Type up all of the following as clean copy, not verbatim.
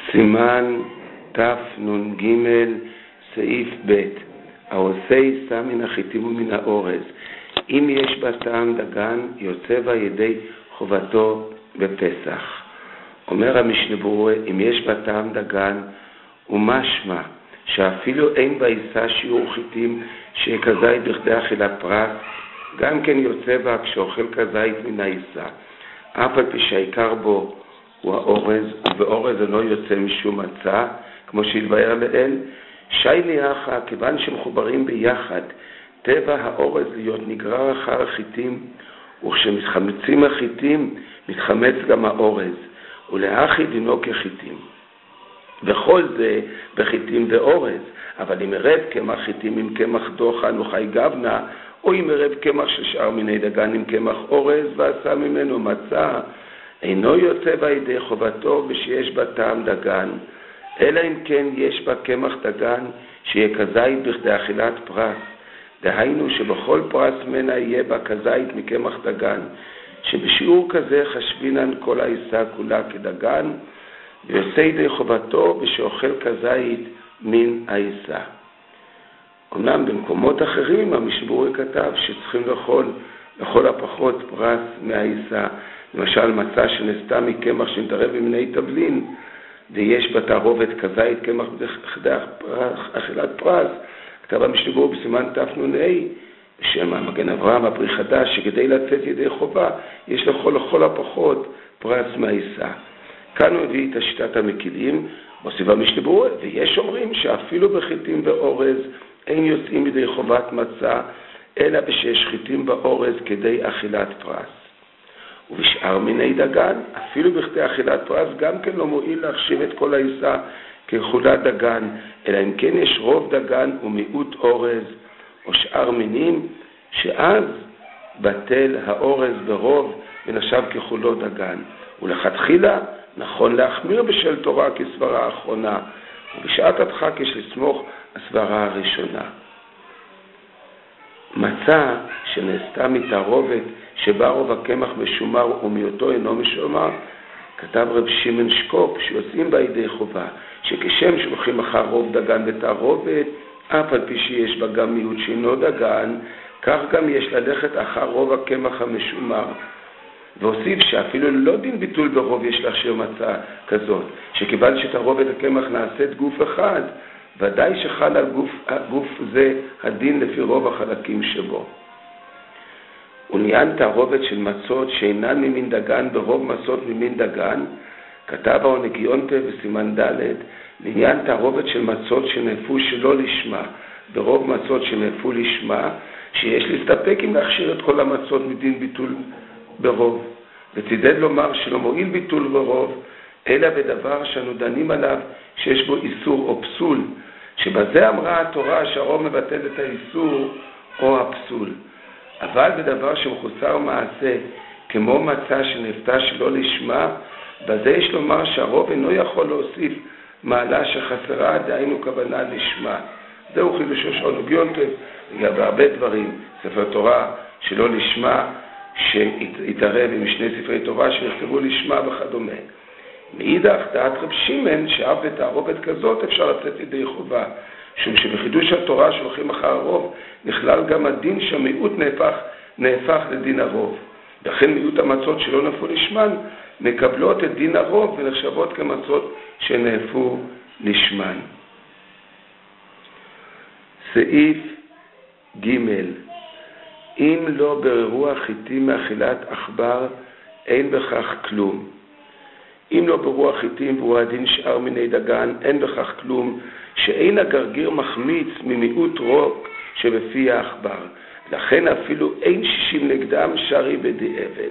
סימן תנ"ג סעיף ב' העושה יישא מן החיטים ומן האורז. אם יש בה טעם דגן, יוצא בה ידי חובתו בפסח. אומר המשנה ברורה, אם יש בה טעם דגן, ומשמע שאפילו אין בה יישא שיעור חיטים שכזית בכדי אכילת פרס, גם כן יוצא בה כשאוכל כזית מן היישא. אף על פי שהעיקר בו הוא האורז, ובאורז אינו יוצא משום מצה, כמו שהתבאר לאל, שי ליאחה, כיוון שמחוברים ביחד, טבע האורז להיות נגרר אחר החיטים, וכשמתחמצים החיטים, מתחמץ גם האורז, ולאחי דינו כחיטים. וכל זה בחיטים ואורז, אבל אם ערב כמח חיטים עם כמח דוחן וחי גבנה, או אם ערב כמח של שאר מיני דגן עם כמח אורז ועשה ממנו מצה, אינו יוצא בה ידי חובתו ושיש בה טעם דגן, אלא אם כן יש בה כמח דגן שיהיה כזית בכדי אכילת פרס. דהיינו שבכל פרס מנה יהיה בה כזית מכמח דגן, שבשיעור כזה חשבינן כל העיסה כולה כדגן, ויוצא ידי חובתו ושאוכל כזית מן העיסה. אמנם במקומות אחרים המשנה ברורה כתב שצריכים לכל הפחות פרס מהעיסה, למשל מצה שנעשתה מקמח שנתערב במיני תבלין, ויש בה תערובת כזית כמח בכדי אכילת פרס, כתב המשנה ברורה בסימן תנ"ג בשם המגן אברהם הפרי חדש, שכדי לצאת ידי חובה יש לכל הפחות פרס מהעיסה. כאן הוא הביא את השיטת המקילים, מוסיף המשנה ברורה, ויש אומרים שאפילו בחיטים ואורז אין יוצאים ידי חובת מצה, אלא שיש חיטים באורז כדי אכילת פרס. ובשאר מיני דגן, אפילו בכדי אכילת פרס, גם כן לא מועיל להחשיב את כל העיסה כחולת דגן, אלא אם כן יש רוב דגן ומיעוט אורז, או שאר מינים, שאז בטל האורז ברוב ונחשב כחולות דגן. ולכתחילה נכון להחמיר בשל תורה כסברה האחרונה, ובשעת הדחק יש לסמוך הסברה הראשונה. מצה שנעשתה מתערובת שבה רוב הקמח משומר ומיעוטו אינו משומר, כתב רב שמעון שקופ שיוצאים בה ידי חובה, שכשם שהולכים אחר רוב דגן ותערובת, אף על פי שיש בה גם מיעוט שאינו דגן, כך גם יש ללכת אחר רוב הקמח המשומר. והוסיף שאפילו לא דין ביטול ברוב יש להכשיר מצה כזאת, שכיוון שתערובת הקמח נעשית גוף אחד, ודאי שחל על גוף זה הדין לפי רוב החלקים שבו. ולעניין תערובת של מצות שאינן ממין דגן ברוב מצות ממין דגן, כתב האונגיונטה בסימן ד' לעניין תערובת של מצות שנאפו שלא לשמה ברוב מצות שנאפו לשמה, שיש להסתפק אם להכשיר את כל המצות מדין ביטול ברוב, וצידד לומר שלא מועיל ביטול ברוב, אלא בדבר שאנו דנים עליו שיש בו איסור או פסול, שבזה אמרה התורה שהרוב מבטל את האיסור או הפסול. אבל בדבר שמחוסר מעשה, כמו מצה שנפתה שלא לשמה, בזה יש לומר שהרוב אינו יכול להוסיף מעלה שחסרה, דהיינו כוונה לשמה. זהו חידושו של האונגיונטה, בהרבה דברים, ספר תורה שלא לשמה, שהתערב עם שני ספרי תורה שנכתבו לשמה וכדומה. מאידך דעת רב שמעון שאף בתערובת כזאת אפשר לצאת ידי חובה, משום שבחידוש התורה שהולכים אחר הרוב נכלל גם הדין שהמיעוט נהפך לדין הרוב. לכן מיעוט המצות שלא נפו לשמן מקבלות את דין הרוב ונחשבות כמצות שנהפו לשמן. סעיף ג' אם לא בררו החיטים מאכילת עכבר, אין בכך כלום. אם לא בררו החיטים והוא הדין שאר מיני דגן, אין בכך כלום, שאין הגרגיר מחמיץ ממיעוט רוק שבפי העכבר. לכן אפילו אין 60 נגדם שרי בדיעבד.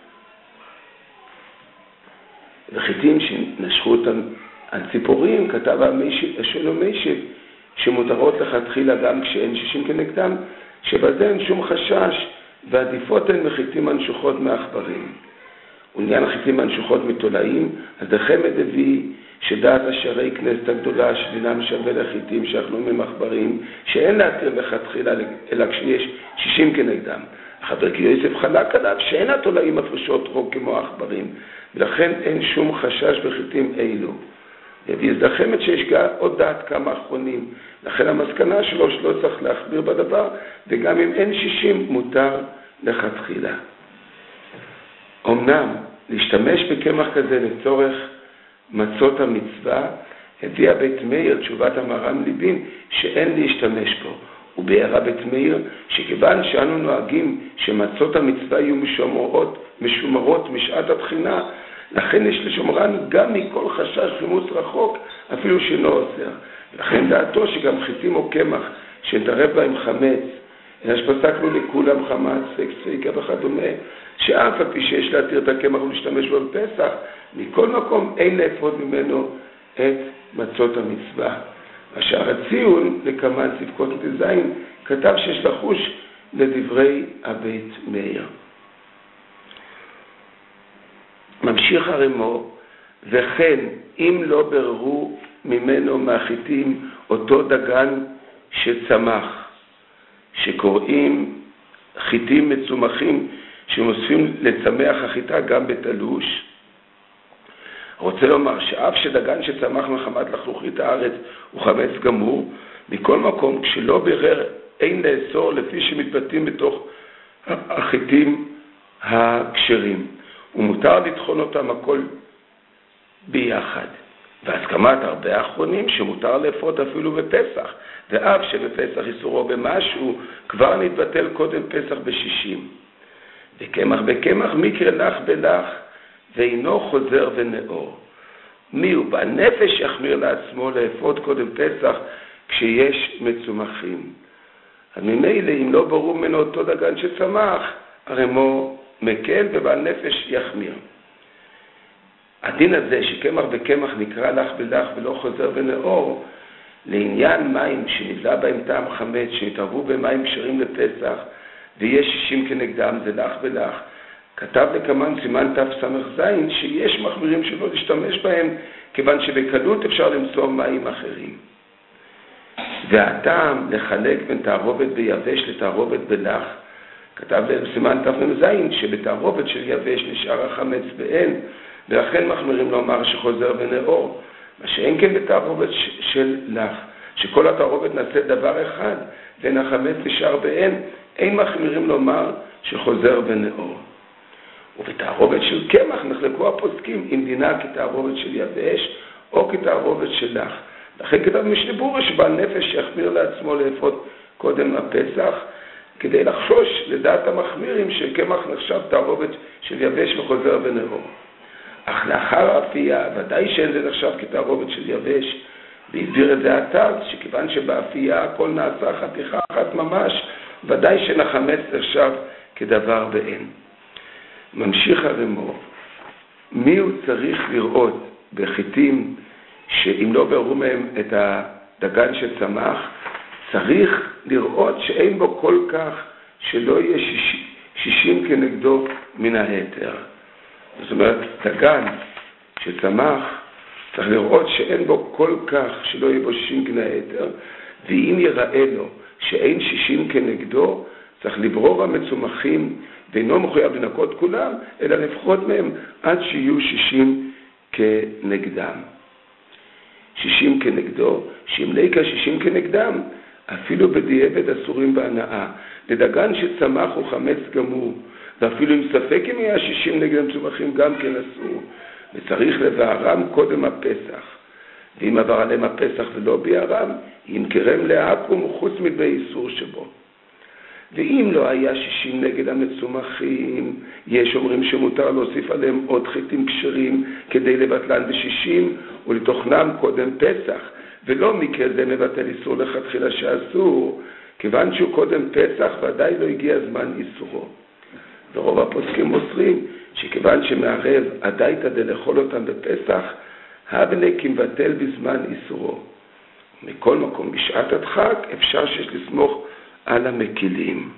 וחיטים שנשכו אותם על ציפורים, כתב השלום מישב, שמותרות לכתחילה גם כשאין 60 כנגדם, שבזה אין שום חשש, ועדיפות הן מחיטים הנשוחות מעכברים. ולעניין החיטים הנשוחות מתולעים, אז דחמד הביא שדעת השערי כנסת הגדולה שדינם שווה לחיטים שאכלו ממעכברים, שאין להתיר לכתחילה אלא כשיש 60 כנגדם. החבר כי יוסף חלק עליו שאין התולעים מפרשות רוק כמו העכברים, ולכן אין שום חשש בחיטים אלו. ויזדחמת שיש עוד דעת כמה אחרונים. לכן המסקנה שלו שלא צריך להכביר בדבר, וגם אם אין 60 מותר לכתחילה. אמנם להשתמש בקמח כזה לצורך מצות המצווה, הביאה בית מאיר תשובת המהר"ם ליבין שאין להשתמש בו. ובהערה בית מאיר שכיוון שאנו נוהגים שמצות המצווה יהיו משומרות משעת הבחינה, לכן יש לשומרן גם מכל חשש חימוץ רחוק, אפילו שאינו אוסר. לכן דעתו שגם חיטים או קמח שנתערב בהם חמץ, אלא שפסקנו לכולם חמץ, ספיקה וכדומה, שאף על פי שיש להתיר את הקמח ולהשתמש בו בפסח, מכל מקום אין לאפות ממנו את מצות המצווה. השער הציון לקמן ספקות דזין כתב שיש לחוש לדברי הבית מאיר. ממשיך הרמו, וכן אם לא בררו ממנו מהחיטים אותו דגן שצמח, שקוראים חיטים מצומחים שמוספים לצמח החיטה גם בתלוש. רוצה לומר שאף שדגן שצמח מחמת לחלוכית הארץ הוא חמץ גמור, מכל מקום כשלא ברר אין לאסור לפי שמתבטאים בתוך החיטים הכשרים, ומותר לטחון אותם הכל ביחד. והסכמת הרבה האחרונים שמותר לאפות אפילו בפסח, ואף שבפסח איסורו במשהו כבר נתבטל קודם פסח ב-60. וקמח בקמח מקרה לך בלך, ואינו חוזר ונאור. מי הוא בנפש יחמיר לעצמו לאפות קודם פסח כשיש מצומחים. אז ממילא אם לא ברור ממנו אותו דגן שצמח, הרמו מקל ובעל נפש יחמיר. הדין הזה שקמח בקמח נקרא לך בלך ולא חוזר ונאור, לעניין מים שנבלע בהם טעם חמץ שהתערבו במים כשרים לפסח ויש 60 כנגדם, זה לך ולך. כתב לקמן סימן תס"ז שיש מחמירים שלא להשתמש בהם, כיוון שבקלות אפשר למצוא מים אחרים. והטעם לחלק בין תערובת ביבש לתערובת בלח, כתב לסימן תמ"ז שבתערובת של יבש נשאר החמץ באין, ולכן מחמירים לומר שחוזר ונאור. מה שאין כן בתערובת של לח, שכל התערובת נעשה דבר אחד, ואין החמץ נשאר באין, אין מחמירים לומר שחוזר ונאור. ובתערובת של קמח נחלקו הפוסקים אם דינה כתערובת של יבש או כתערובת של לח. לכן כתב משנה ברורה שבעל נפש יחמיר לעצמו לאפות קודם הפסח, כדי לחשוש לדעת המחמירים שקמח נחשב תערובת של יבש וחוזר ונאור. אך לאחר האפייה ודאי שאין זה נחשב כתערובת של יבש, והסביר את זה התרץ שכיוון שבאפייה הכל נעשה חתיכה אחת ממש, ודאי שנחמץ נחשב כדבר באין. ממשיך הרמו, מי הוא צריך לראות בחיטים שאם לא בררו מהם את הדגן שצמח, צריך לראות שאין בו כל כך שלא יהיה 60 כנגדו מן ההיתר. זאת אומרת, דגן שצמח צריך לראות שאין בו כל כך שלא יהיה בו 60 כנגדו ההיתר, ואם יראה לו שאין 60 כנגדו, צריך לברור המצומחים ואינו מחויב לנקות כולם, אלא לפחות מהם עד שיהיו 60 כנגדם. 60 כנגדו, שאם ליקה 60 כנגדם, אפילו בדיעבד אסורים בהנאה. לדגן שצמח הוא חמץ גמור, ואפילו עם ספק אם יהיה 60 נגד המצומחים גם כן אסור, וצריך לבערם קודם הפסח. ואם עבר עליהם הפסח ולא ביערם, ימכרם לעקום חוץ מדמי איסור שבו. ואם לא היה 60 נגד המצומחים, יש אומרים שמותר להוסיף עליהם עוד חיטים כשרים כדי לבטלן ב-60 ולתוכנם קודם פסח, ולא מקרה זה מבטל איסור לכתחילה שאסור, כיוון שהוא קודם פסח ודאי לא הגיע זמן איסורו. ורוב הפוסקים מוסרים שכיוון שמערב עדייתא דלאכול אותם בפסח, הבנה כמבטל בזמן איסורו. מכל מקום בשעת הדחק אפשר שיש לסמוך על המקילים.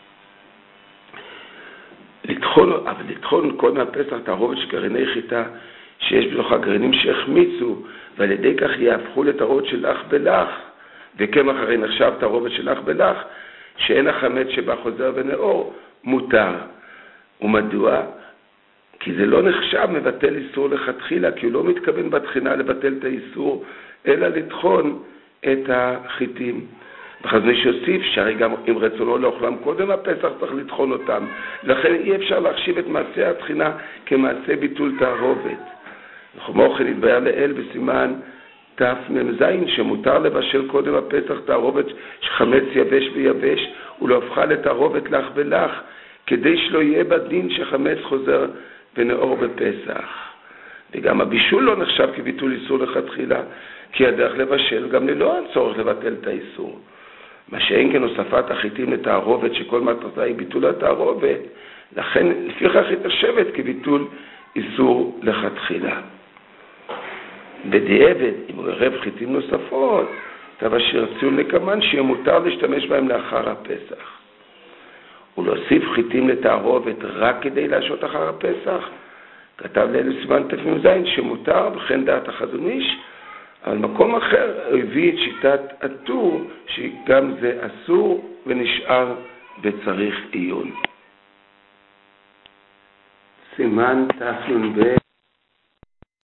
לטחון קודם הפסח תערובת של גרעיני חיטה שיש בתוך הגרעינים שהחמיצו, ועל ידי כך יהפכו לתערובת של לח בלח, וקמח הרי נחשב תערובת של לח בלח, שאין החמץ שבה חוזר ונאור, מותר. ומדוע? כי זה לא נחשב מבטל איסור לכתחילה, כי הוא לא מתכוון בתחינה לבטל את האיסור, אלא לטחון את החיטים. וחזון איש יוסיף שהרי גם אם רצונו לאוכלם קודם הפסח צריך לטחון אותם, לכן אי אפשר להחשיב את מעשה התחינה כמעשה ביטול תערובת. כמו כן התבהר לאל בסימן תמ"ז שמותר לבשל קודם הפסח תערובת שחמץ יבש ויבש ולהופכה לתערובת לך ולך, כדי שלא יהיה בדין שחמץ חוזר ונאור בפסח. וגם הבישול לא נחשב כביטול איסור לכתחילה, כי הדרך לבשל גם ללא הצורך לבטל את האיסור. מה שאין כן הוספת החיטים לתערובת שכל מטרתה היא ביטול התערובת, לכן לפיכך היא נחשבת כביטול איסור לכתחילה. בדיעבד, אם הוא ערב חיטים נוספות, תבשיר ציון לקמן שיהיה מותר להשתמש בהם לאחר הפסח. ולהוסיף חיטים לתערובת רק כדי להשעות אחר הפסח, כתב לאל בסימן תמ"ז שמותר וכן דעת החזון איש, אבל מקום אחר הביא את שיטת הטור שגם זה אסור ונשאר וצריך עיון. סימן תנ"ב